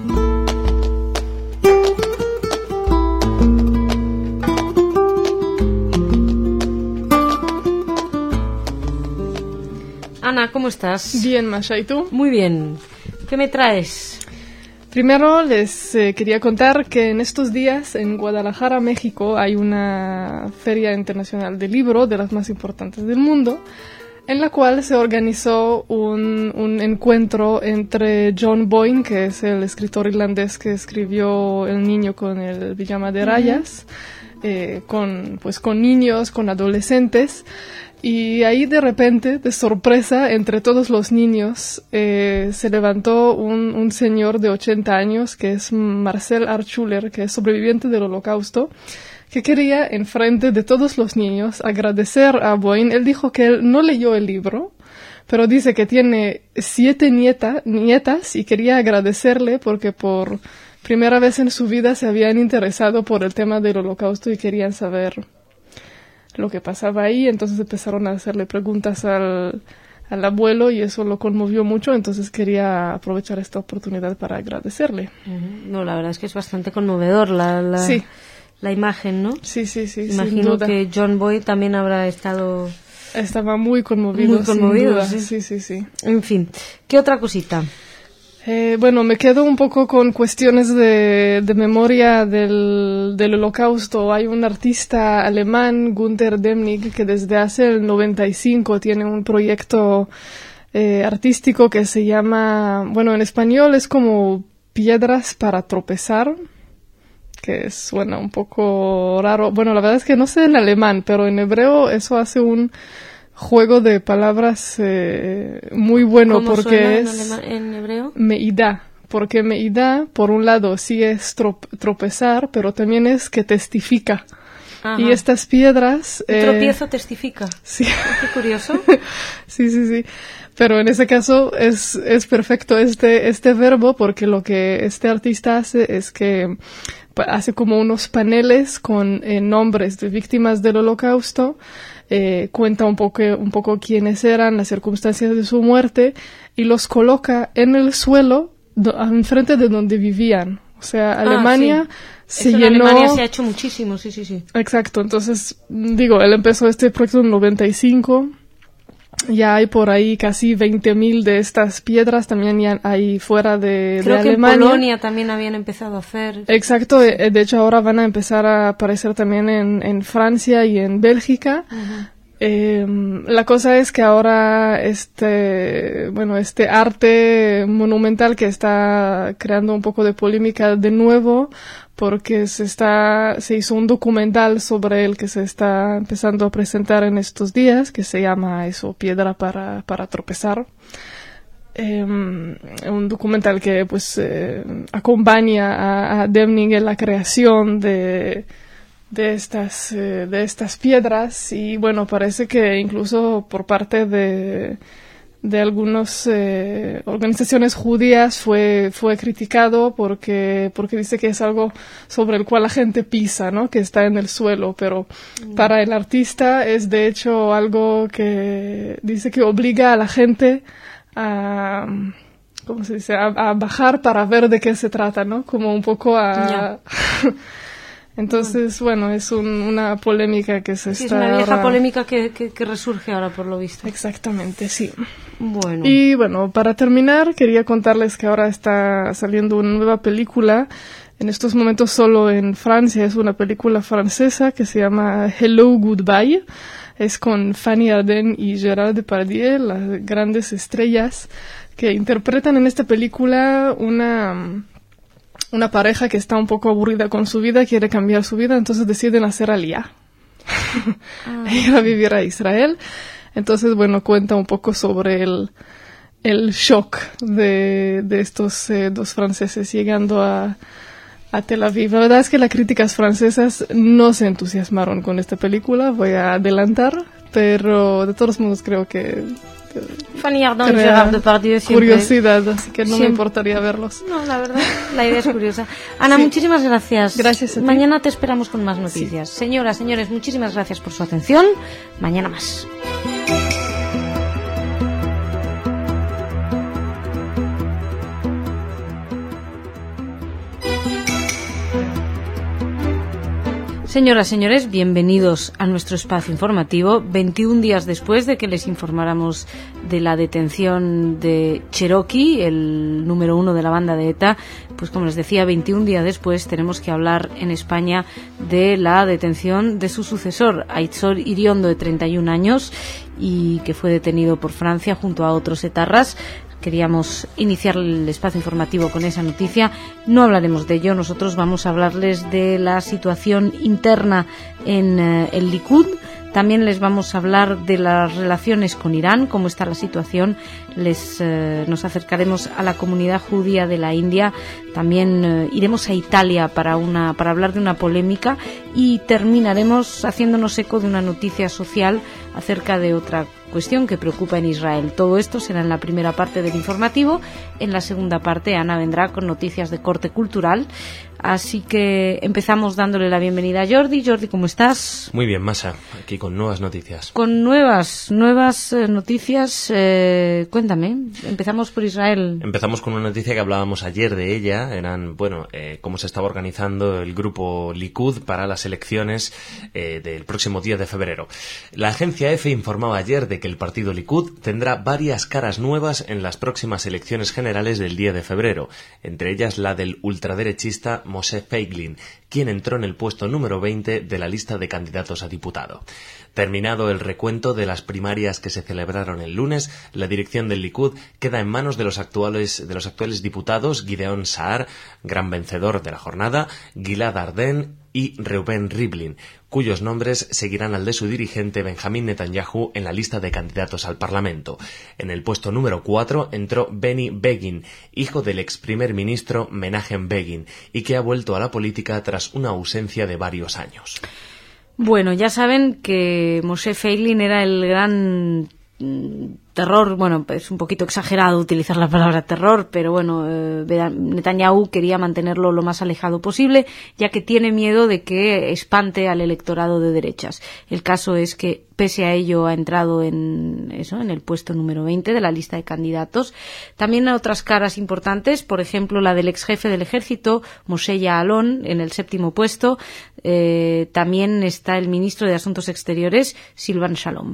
Ana, ¿cómo estás? Bien, Masha, ¿y tú? Muy bien. ¿Qué me traes? Primero les eh, quería contar que en estos días en Guadalajara, México, hay una feria internacional de libro de las más importantes del mundo, en la cual se organizó un, un encuentro entre John Boyne, que es el escritor irlandés que escribió El niño con el pijama de rayas, uh-huh. eh, con, pues, con niños, con adolescentes. Y ahí de repente, de sorpresa, entre todos los niños, eh, se levantó un, un señor de ochenta años, que es Marcel Archuler, que es sobreviviente del Holocausto, que quería, en frente de todos los niños, agradecer a Boyne. Él dijo que él no leyó el libro, pero dice que tiene siete nieta, nietas y quería agradecerle porque por primera vez en su vida se habían interesado por el tema del Holocausto y querían saber lo que pasaba ahí. Entonces empezaron a hacerle preguntas al, al abuelo y eso lo conmovió mucho, entonces quería aprovechar esta oportunidad para agradecerle. Uh-huh. No, la verdad es que es bastante conmovedor la, la, sí. la imagen, ¿no? Sí, sí, sí. Imagino que John Boyd también habrá estado... Estaba muy conmovido, muy conmovido, sin duda. Sí. sí, sí, sí. En fin, ¿qué otra cosita? Eh, bueno, me quedo un poco con cuestiones de, de memoria del, del Holocausto. Hay un artista alemán, Günter Demnig, que desde hace el noventa y cinco tiene un proyecto eh, artístico que se llama, bueno, en español es como Piedras para tropezar, que suena un poco raro. Bueno, la verdad es que no sé en alemán, pero en hebreo eso hace un juego de palabras eh, muy bueno. ¿Cómo porque suena en, es alema- en hebreo? Meidá, porque Meidá, por un lado, sí es trop- tropezar, pero también es que testifica. Ajá. Y estas piedras... Un eh, tropiezo testifica. Sí. Qué curioso. sí, sí, sí. Pero en ese caso es, es perfecto este, este verbo, porque lo que este artista hace es que hace como unos paneles con eh, nombres de víctimas del Holocausto, eh, cuenta un poco, un poco quiénes eran, las circunstancias de su muerte, y los coloca en el suelo do, enfrente de donde vivían. O sea, Alemania ah, sí. se Eso llenó... en Alemania se ha hecho muchísimo, sí, sí, sí. Exacto, entonces, digo, él empezó este proyecto en noventa y cinco... Ya hay por ahí casi veinte mil de estas piedras, también ya hay fuera de, Creo de que Alemania. en Polonia también habían empezado a hacer. Exacto, sí. De hecho ahora van a empezar a aparecer también en, en Francia y en Bélgica. Uh-huh. Eh, la cosa es que ahora este, bueno, este arte monumental que está creando un poco de polémica de nuevo, porque se está, se hizo un documental sobre él que se está empezando a presentar en estos días, que se llama eso, Piedra para, para tropezar. Eh, un documental que pues eh, acompaña a, a Demnig en la creación de de estas eh, de estas piedras, y bueno, parece que incluso por parte de de algunas eh, organizaciones judías fue fue criticado porque porque dice que es algo sobre el cual la gente pisa, ¿no? Que está en el suelo, pero mm. para el artista es de hecho algo que dice que obliga a la gente a, ¿cómo se dice? A, a bajar para ver de qué se trata, ¿no? Como un poco a yeah. Entonces, bueno, es un, una polémica que se sí, está... Es una vieja ahora... polémica que, que, que resurge ahora, por lo visto. Exactamente, sí. Bueno. Y bueno, para terminar, quería contarles que ahora está saliendo una nueva película, en estos momentos solo en Francia, es una película francesa que se llama Hello, Goodbye. Es con Fanny Ardenne y Gérard Depardieu, las grandes estrellas que interpretan en esta película una... una pareja que está un poco aburrida con su vida, quiere cambiar su vida, entonces deciden hacer aliyá. Ah. Ir a vivir a Israel. Entonces, bueno, cuenta un poco sobre el, el shock de, de estos eh, dos franceses llegando a, a Tel Aviv. La verdad es que las críticas francesas no se entusiasmaron con esta película, voy a adelantar, pero de todos modos creo que... Fanny Ardenne y Gérard Depardieu siempre... curiosidad, así que no siempre. me importaría verlos. No, la verdad, la idea es curiosa. Ana, sí. Muchísimas gracias. Gracias a ti. Mañana te esperamos con más noticias. Sí. Señoras, señores, muchísimas gracias por su atención. Mañana más. Señoras, señores, bienvenidos a nuestro espacio informativo. veintiún días después de que les informáramos de la detención de Cherokee, el número uno de la banda de ETA, pues como les decía, veintiún días después tenemos que hablar en España de la detención de su sucesor, Aitzol Iriondo, de treinta y un años, y que fue detenido por Francia junto a otros etarras. Queríamos iniciar el espacio informativo con esa noticia. No hablaremos de ello, nosotros vamos a hablarles de la situación interna en eh, el Likud, También les vamos a hablar de las relaciones con Irán, cómo está la situación. Les, eh, nos acercaremos a la comunidad judía de la India. También eh, iremos a Italia para, una, para hablar de una polémica y terminaremos haciéndonos eco de una noticia social acerca de otra cuestión que preocupa en Israel. Todo esto será en la primera parte del informativo. En la segunda parte, Ana vendrá con noticias de corte cultural. Así que empezamos dándole la bienvenida a Jordi. Jordi, ¿cómo estás? Muy bien, Masa, aquí con nuevas noticias. Con nuevas, nuevas eh, noticias. Eh, cuéntame, empezamos por Israel. Empezamos con una noticia que hablábamos ayer de ella. Eran, bueno, eh, cómo se estaba organizando el grupo Likud para las elecciones eh, del próximo diez de febrero. La agencia EFE informaba ayer de que el partido Likud tendrá varias caras nuevas en las próximas elecciones generales del diez de febrero, entre ellas la del ultraderechista Moshe Feiglin, quien entró en el puesto número veinte de la lista de candidatos a diputado. Terminado el recuento de las primarias que se celebraron el lunes, la dirección del Likud queda en manos de los actuales, de los actuales diputados Gideon Saar, gran vencedor de la jornada, Gilad Arden y Reuven Rivlin, cuyos nombres seguirán al de su dirigente Benjamín Netanyahu en la lista de candidatos al Parlamento. En el puesto número cuatro entró Benny Begin, hijo del ex primer ministro Menachem Begin, y que ha vuelto a la política tras una ausencia de varios años. Bueno, ya saben que Moshe Feiglin era el gran terror, bueno, es un poquito exagerado utilizar la palabra terror, pero bueno, eh, Netanyahu quería mantenerlo lo más alejado posible, ya que tiene miedo de que espante al electorado de derechas. El caso es que, pese a ello, ha entrado en eso, en el puesto número veinte de la lista de candidatos. También hay otras caras importantes, por ejemplo, la del ex jefe del ejército, Moshe Ya'alon, en el séptimo puesto. Eh, también está el ministro de Asuntos Exteriores, Silvan Shalom.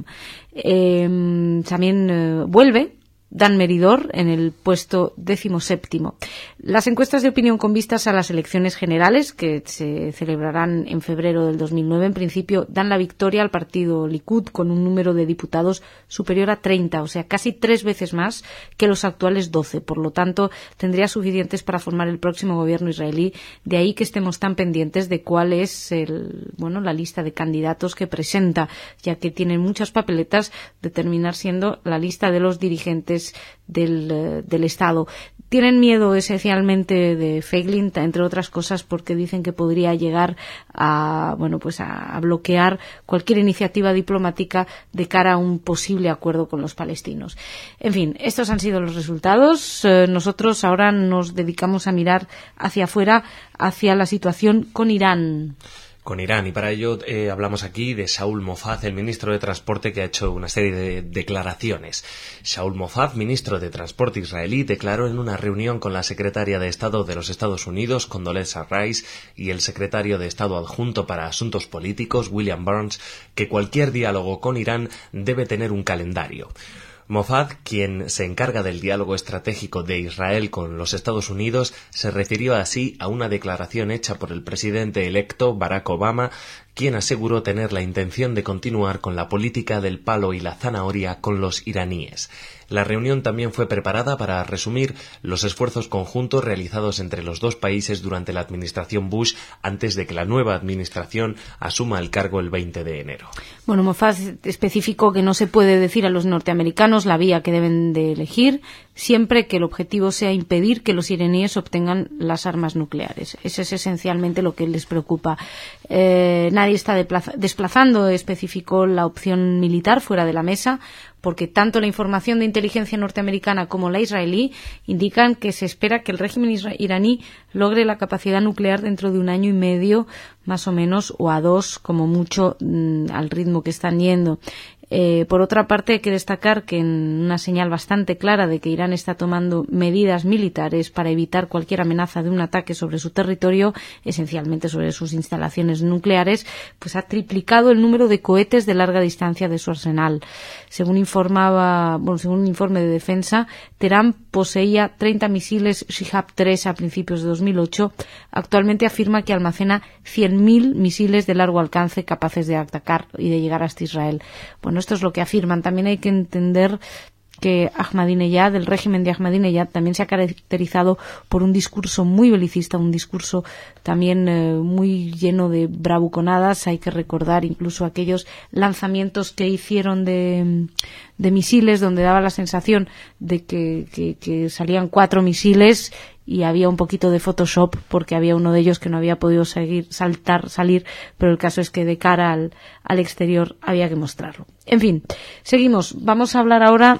Eh, también eh, vuelve Dan Meridor en el puesto decimoséptimo. Las encuestas de opinión con vistas a las elecciones generales, que se celebrarán en febrero del dos mil nueve, en principio dan la victoria al partido Likud con un número de diputados superior a treinta, o sea, casi tres veces más que los actuales doce. Por lo tanto, tendría suficientes para formar el próximo gobierno israelí. De ahí que estemos tan pendientes de cuál es el, bueno, la lista de candidatos que presenta, ya que tienen muchas papeletas de terminar siendo la lista de los dirigentes Del, del Estado. Tienen miedo esencialmente de Feiglin, entre otras cosas, porque dicen que podría llegar a, bueno, pues a, a bloquear cualquier iniciativa diplomática de cara a un posible acuerdo con los palestinos. En fin, estos han sido los resultados. Eh, nosotros ahora nos dedicamos a mirar hacia afuera, hacia la situación con Irán. Con Irán, y para ello eh, hablamos aquí de Shaul Mofaz, el ministro de Transporte, que ha hecho una serie de declaraciones. Shaul Mofaz, ministro de Transporte israelí, declaró en una reunión con la secretaria de Estado de los Estados Unidos, Condoleezza Rice, y el secretario de Estado adjunto para Asuntos Políticos, William Burns, que cualquier diálogo con Irán debe tener un calendario. Mofaz, quien se encarga del diálogo estratégico de Israel con los Estados Unidos, se refirió así a una declaración hecha por el presidente electo Barack Obama, quien aseguró tener la intención de continuar con la política del palo y la zanahoria con los iraníes. La reunión también fue preparada para resumir los esfuerzos conjuntos realizados entre los dos países durante la administración Bush antes de que la nueva administración asuma el cargo el veinte de enero. Bueno, Mofaz especificó que no se puede decir a los norteamericanos la vía que deben de elegir, siempre que el objetivo sea impedir que los iraníes obtengan las armas nucleares. Eso es esencialmente lo que les preocupa. Eh, nadie está desplazando, especificó, la opción militar fuera de la mesa, porque tanto la información de inteligencia norteamericana como la israelí indican que se espera que el régimen iraní logre la capacidad nuclear dentro de un año y medio, más o menos, o a dos, como mucho, mmm, al ritmo que están yendo. Eh, por otra parte, hay que destacar que en una señal bastante clara de que Irán está tomando medidas militares para evitar cualquier amenaza de un ataque sobre su territorio, esencialmente sobre sus instalaciones nucleares, pues ha triplicado el número de cohetes de larga distancia de su arsenal. Según informaba, bueno, según un informe de defensa, Teherán poseía treinta misiles Shihab tres a principios de dos mil ocho. Actualmente afirma que almacena cien mil misiles de largo alcance capaces de atacar y de llegar hasta Israel. Bueno, esto es lo que afirman. También hay que entender que Ahmadinejad, el régimen de Ahmadinejad, también se ha caracterizado por un discurso muy belicista, un discurso también eh, muy lleno de bravuconadas. Hay que recordar incluso aquellos lanzamientos que hicieron de, de misiles, donde daba la sensación de que, que, que salían cuatro misiles y había un poquito de Photoshop porque había uno de ellos que no había podido seguir, saltar, salir, pero el caso es que de cara al, al exterior había que mostrarlo. En fin, seguimos. Vamos a hablar ahora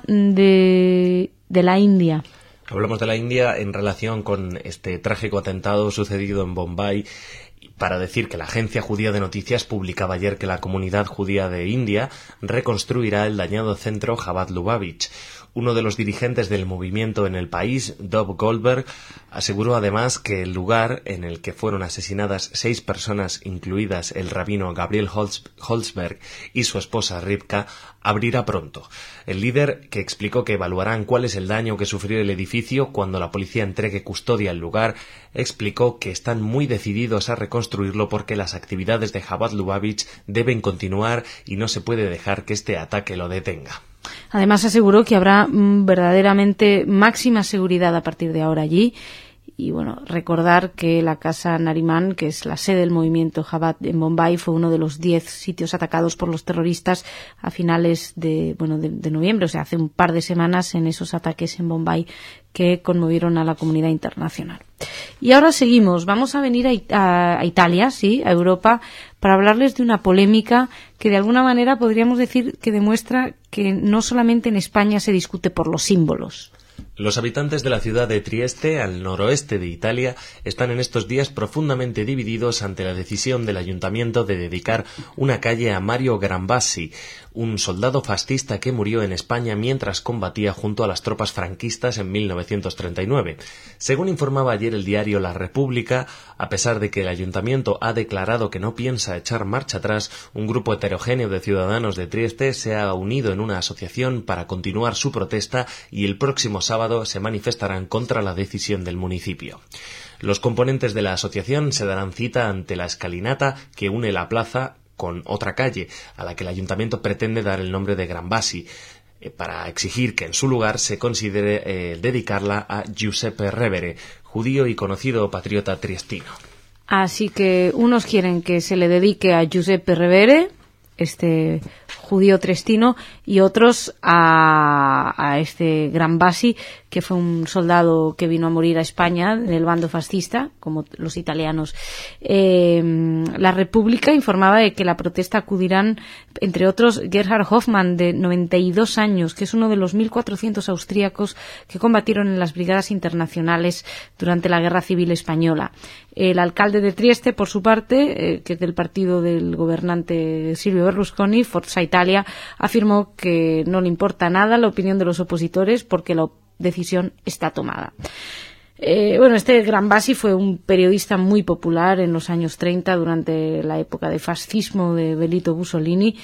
de, de la India. Hablamos de la India en relación con este trágico atentado sucedido en Bombay, para decir que la agencia judía de noticias publicaba ayer que la comunidad judía de India reconstruirá el dañado centro Chabad Lubavitch. Uno de los dirigentes del movimiento en el país, Dov Goldberg, aseguró además que el lugar en el que fueron asesinadas seis personas, incluidas el rabino Gabriel Holz- Holzberg y su esposa Rivka, abrirá pronto. El líder, que explicó que evaluarán cuál es el daño que sufrió el edificio cuando la policía entregue custodia al lugar, explicó que están muy decididos a reconstruirlo porque las actividades de Chabad Lubavitch deben continuar y no se puede dejar que este ataque lo detenga. Además aseguró que habrá mm, verdaderamente máxima seguridad a partir de ahora allí. Y bueno, recordar que la Casa Nariman, que es la sede del movimiento Chabad en Bombay, fue uno de los diez sitios atacados por los terroristas a finales de, bueno, de, de noviembre, o sea, hace un par de semanas, en esos ataques en Bombay que conmovieron a la comunidad internacional. Y ahora seguimos, vamos a venir a, a, a Italia, sí, a Europa, para hablarles de una polémica que de alguna manera podríamos decir que demuestra que no solamente en España se discute por los símbolos. Los habitantes de la ciudad de Trieste, al noroeste de Italia, están en estos días profundamente divididos ante la decisión del ayuntamiento de dedicar una calle a Mario Grambassi, un soldado fascista que murió en España mientras combatía junto a las tropas franquistas en mil novecientos treinta y nueve. Según informaba ayer el diario La República, a pesar de que el ayuntamiento ha declarado que no piensa echar marcha atrás, un grupo heterogéneo de ciudadanos de Trieste se ha unido en una asociación para continuar su protesta y el próximo sábado se manifestarán contra la decisión del municipio. Los componentes de la asociación se darán cita ante la escalinata que une la plaza con otra calle, a la que el ayuntamiento pretende dar el nombre de Grambassi, eh, para exigir que en su lugar se considere eh, dedicarla a Giuseppe Revere, judío y conocido patriota triestino. Así que unos quieren que se le dedique a Giuseppe Revere, este judío triestino, y otros a, a este Grambassi, que fue un soldado que vino a morir a España del bando fascista, como los italianos. Eh, la República informaba de que la protesta acudirán, entre otros, Gerhard Hoffmann, de noventa y dos años, que es uno de los mil cuatrocientos austríacos que combatieron en las brigadas internacionales durante la Guerra Civil Española. El alcalde de Trieste, por su parte, eh, que es del partido del gobernante Silvio Berlusconi, Forza Italia, afirmó que no le importa nada la opinión de los opositores porque la decisión está tomada. Eh, bueno, este Grambassi fue un periodista muy popular en los años treinta, durante la época de fascismo de Benito Mussolini,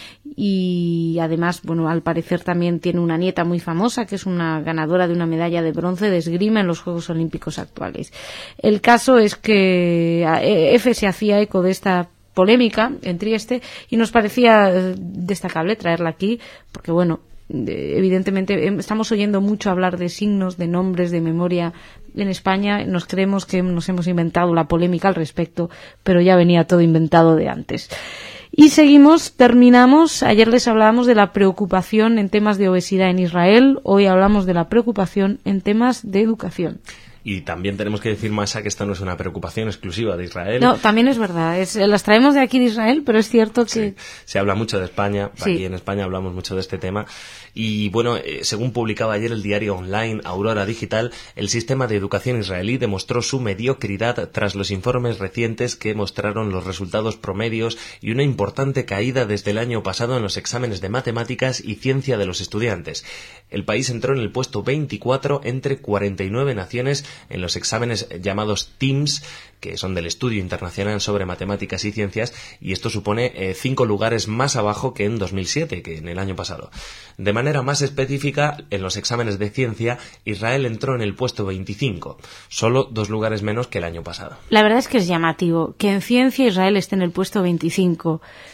y además, bueno, al parecer también tiene una nieta muy famosa, que es una ganadora de una medalla de bronce de esgrima en los Juegos Olímpicos actuales. El caso es que Efe se hacía eco de esta polémica en Trieste y nos parecía destacable traerla aquí, porque bueno, evidentemente estamos oyendo mucho hablar de signos, de nombres, de memoria en España. Nos creemos que nos hemos inventado la polémica al respecto, pero ya venía todo inventado de antes. Y seguimos, terminamos. Ayer les hablábamos de la preocupación en temas de obesidad en Israel. Hoy hablamos de la preocupación en temas de educación. Y también tenemos que decir, Masha, que esta no es una preocupación exclusiva de Israel. No, también es verdad. Es, las traemos de aquí de Israel, pero es cierto que... Sí, se habla mucho de España. Sí. Aquí en España hablamos mucho de este tema. Y bueno, eh, según publicaba ayer el diario online Aurora Digital, el sistema de educación israelí demostró su mediocridad tras los informes recientes que mostraron los resultados promedios y una importante caída desde el año pasado en los exámenes de matemáticas y ciencia de los estudiantes. El país entró en el puesto veinticuatro entre cuarenta y nueve naciones en los exámenes llamados T I M S, que son del Estudio Internacional sobre Matemáticas y Ciencias, y esto supone eh, cinco lugares más abajo que en dos mil siete, que en el año pasado. De manera más específica, en los exámenes de ciencia, Israel entró en el puesto veinticinco, solo dos lugares menos que el año pasado. La verdad es que es llamativo que en ciencia Israel esté en el puesto veinticinco.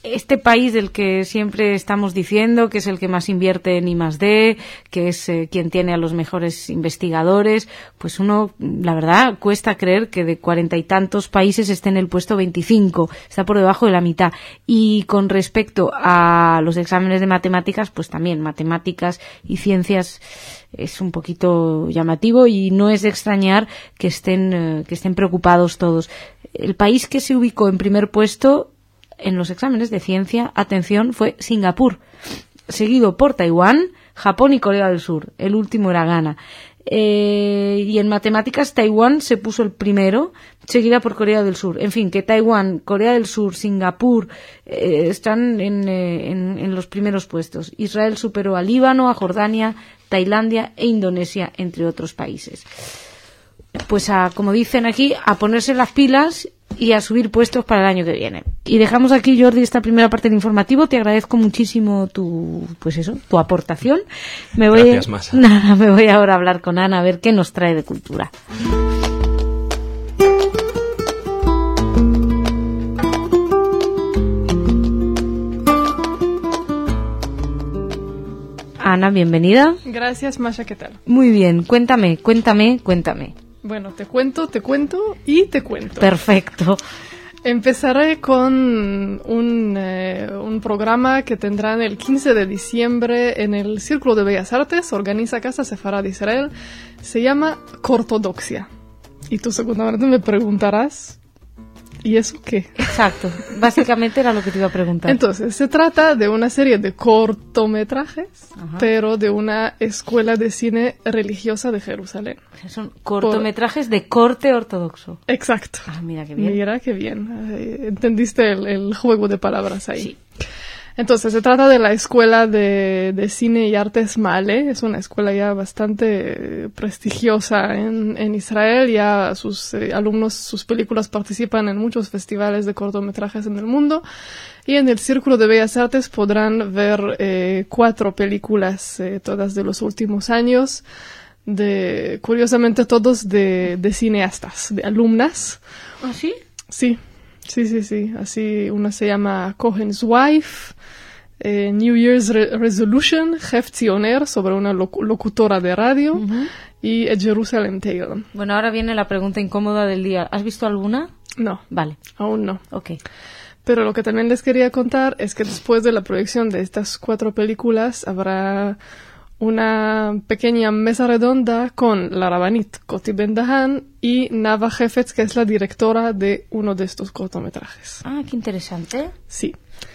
este país del que siempre estamos diciendo que es el que más invierte en I más D, que es eh, quien tiene a los mejores investigadores, pues uno, la verdad, cuesta creer que de cuarenta y tantos países esté en el puesto veinticinco, está por debajo de la mitad. Y con respecto a los exámenes de matemáticas, pues también matemáticas y ciencias es un poquito llamativo y no es de extrañar que estén, eh, que estén preocupados todos. El país que se ubicó en primer puesto en los exámenes de ciencia, atención, fue Singapur, seguido por Taiwán, Japón y Corea del Sur. El último era Ghana. Eh, y en matemáticas, Taiwán se puso el primero, seguida por Corea del Sur. En fin, que Taiwán, Corea del Sur, Singapur eh, están en, eh, en, en los primeros puestos. Israel superó a Líbano, a Jordania, Tailandia e Indonesia, entre otros países. Pues a, como dicen aquí, a ponerse las pilas y a subir puestos para el año que viene. Y dejamos aquí, Jordi, esta primera parte del informativo. Te agradezco muchísimo tu, pues eso, tu aportación. Me voy, Gracias, Masa. Nada, me voy ahora a hablar con Ana a ver qué nos trae de cultura. Ana, bienvenida. Gracias, Masha, ¿qué tal? Muy bien, cuéntame, cuéntame, cuéntame. Bueno, te cuento, te cuento y te cuento. Perfecto. Empezaré con un, eh, un programa que tendrán el quince de diciembre en el Círculo de Bellas Artes, organiza Casa Sefarad Israel, se llama Cortodoxia. Y tú seguramente me preguntarás, ¿y eso qué? Exacto, básicamente era lo que te iba a preguntar. Entonces, se trata de una serie de cortometrajes, Ajá. pero de una escuela de cine religiosa de Jerusalén. Son cortometrajes Por... de corte ortodoxo. Exacto. Ah, mira qué bien. Mira qué bien. Eh, entendiste el, el juego de palabras ahí. Sí. Entonces, se trata de la Escuela de, de Cine y Artes Male. Es una escuela ya bastante prestigiosa en, en Israel. Ya sus eh, alumnos, sus películas participan en muchos festivales de cortometrajes en el mundo. Y en el Círculo de Bellas Artes podrán ver eh, cuatro películas, eh, todas de los últimos años, de curiosamente todos de, de cineastas, de alumnas. ¿Ah, sí? Sí. Sí, sí, sí. Así, una se llama Cohen's Wife, eh, New Year's Re- Resolution, Heftzioner, sobre una loc- locutora de radio, uh-huh. y A Jerusalem Tale. Bueno, ahora viene la pregunta incómoda del día. ¿Has visto alguna? No. Vale. Aún no. Ok. Pero lo que también les quería contar es que después de la proyección de estas cuatro películas habrá una pequeña mesa redonda con la rabanit Koti Ben-Dahan y Nava Hefetz, que es la directora de uno de estos cortometrajes. Ah, qué interesante. Sí.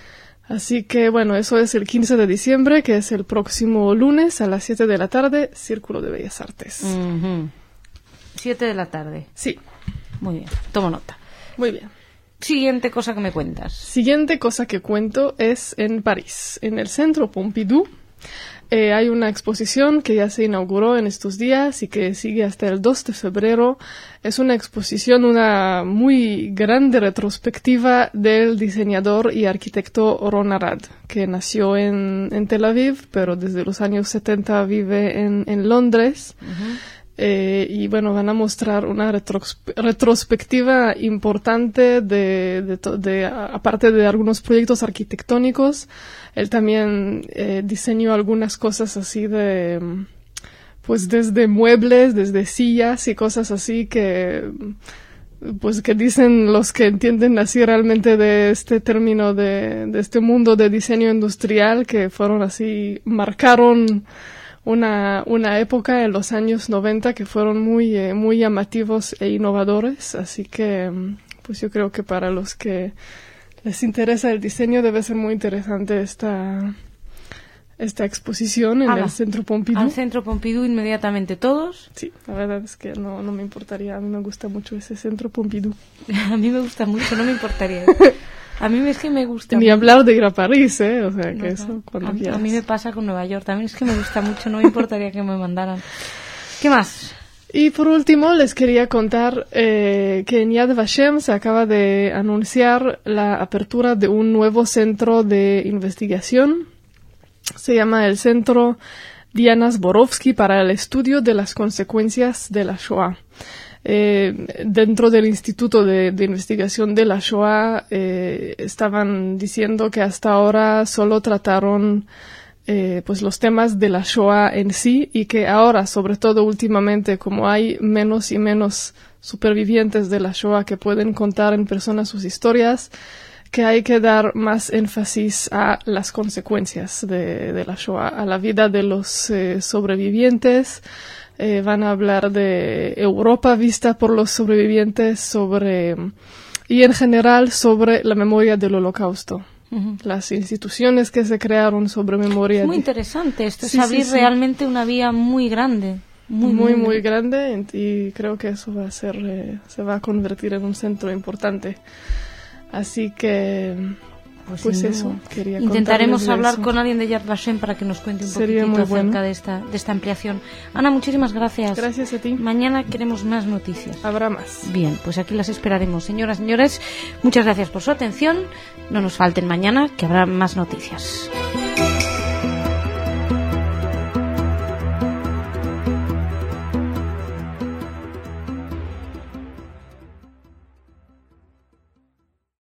Así que, bueno, eso es el quince de diciembre, que es el próximo lunes a las siete de la tarde, Círculo de Bellas Artes. Uh-huh. siete de la tarde. Sí. Muy bien, tomo nota. Muy bien. Siguiente cosa que me cuentas. Siguiente cosa que cuento es en París, en el Centro Pompidou. Eh, hay una exposición que ya se inauguró en estos días y que sigue hasta el dos de febrero. Es una exposición, una muy grande retrospectiva del diseñador y arquitecto Ron Arad, que nació en, en Tel Aviv, pero desde los años setenta vive en, en Londres. Uh-huh. Eh, y bueno, van a mostrar una retros- retrospectiva importante de, de, to- de, aparte de algunos proyectos arquitectónicos. Él también eh, diseñó algunas cosas así de, pues desde muebles, desde sillas y cosas así que, pues que dicen los que entienden así realmente de este término de, de este mundo de diseño industrial, que fueron así, marcaron una, una época en los años noventa que fueron muy, eh, muy llamativos e innovadores. Así que, pues yo creo que para los que les interesa el diseño debe ser muy interesante esta, esta exposición en Ala, el Centro Pompidou. Al Centro Pompidou inmediatamente todos. Sí, la verdad es que no, no me importaría. A mí me gusta mucho ese Centro Pompidou. A mí me gusta mucho, no me importaría. A mí es que me gusta Ni mucho. hablar de ir a París, ¿eh? O sea, que No, eso no. cuando a, quieras. a mí me pasa con Nueva York. También es que me gusta mucho, no me importaría que me mandaran. ¿Qué más? Y por último, les quería contar eh, que en Yad Vashem se acaba de anunciar la apertura de un nuevo centro de investigación. Se llama el Centro Diana Zborovsky para el estudio de las consecuencias de la Shoah. Eh, dentro del Instituto de, de Investigación de la Shoah eh, estaban diciendo que hasta ahora solo trataron eh, pues los temas de la Shoah en sí, y que ahora, sobre todo últimamente, como hay menos y menos supervivientes de la Shoah que pueden contar en persona sus historias, que hay que dar más énfasis a las consecuencias de, de la Shoah, a la vida de los eh, sobrevivientes. Eh, van a hablar de Europa vista por los sobrevivientes, sobre y en general sobre la memoria del Holocausto. Uh-huh. Las instituciones que se crearon sobre memoria. Es muy de... interesante esto, sí, es abrir sí, sí. realmente una vía muy grande. Muy, muy, muy, muy grande, y creo que eso va a ser, eh, se va a convertir en un centro importante. Así que, pues, pues eso, quería intentaremos hablar eso. con alguien de Yad Vashem para que nos cuente un Sería poquitito acerca bueno. de esta, de esta ampliación. Ana, muchísimas gracias. Gracias a ti. Mañana queremos más noticias. Habrá más. Bien, pues aquí las esperaremos. Señoras, señores, muchas gracias por su atención. No nos falten mañana, que habrá más noticias.